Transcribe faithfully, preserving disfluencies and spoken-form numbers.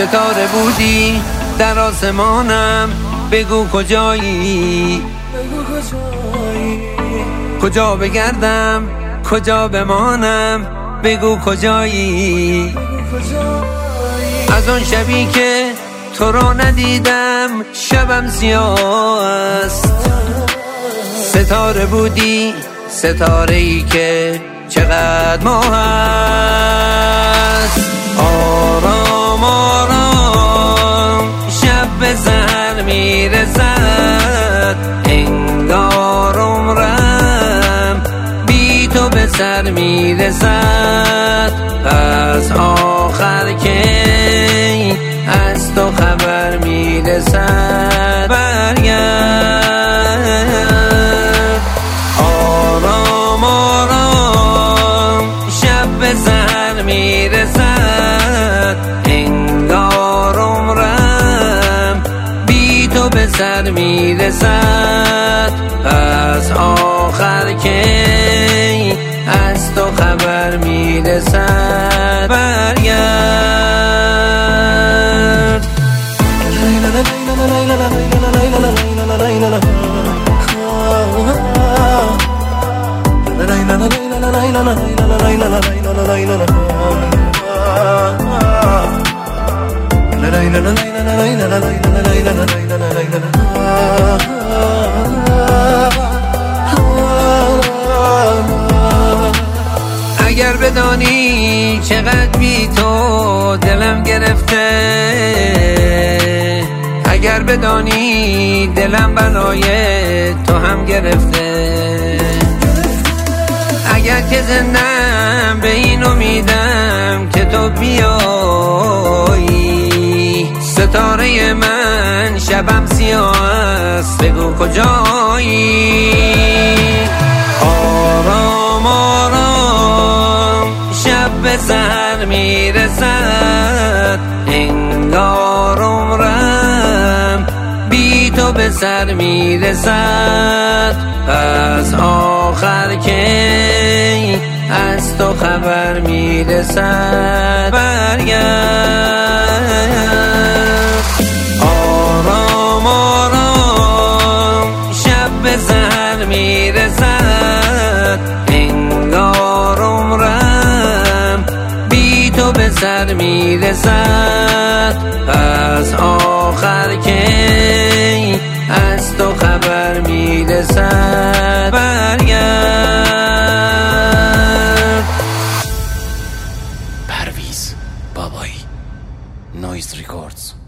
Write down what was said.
ستاره بودی در آسمانم، بگو کجایی، کجا بگردم کجا بمانم، بگو کجایی. از اون شبی که تو را ندیدم شبم سیاه است، ستاره بودی ستاره ای که چقدر ماه است. آرام آرام شب به سحر میرسد، انگار عمرم بی تو به سر میرسد. از آخر کی از تو خبر میرسد، برگرد. آرام آرام شب به سحر میرسد، انگار عمرم بی تو به سر میرسد. از آخر کی از تو خبر میرسد، برگرد. اگر بدانی چقدر بی تو دلم گرفته، اگر بدانی دلم بنای تو هم گرفته، اگر که زندم به این امیدم که تو بیایی. ستاره من شبم سیاه است، بگو کجایی. آرام آرام شب به سحر میرسد، انگار عمرم بی تو به سر میرسد. از آخر کی از تو خبر میرسد، برگرد. آرام آرام شب به سحر میرسد، انگار عمرم بی تو به سر میرسد. از آخر کی از تو خبر میرسد، برگرد. پرویز بابایی، نویز ریکوردز.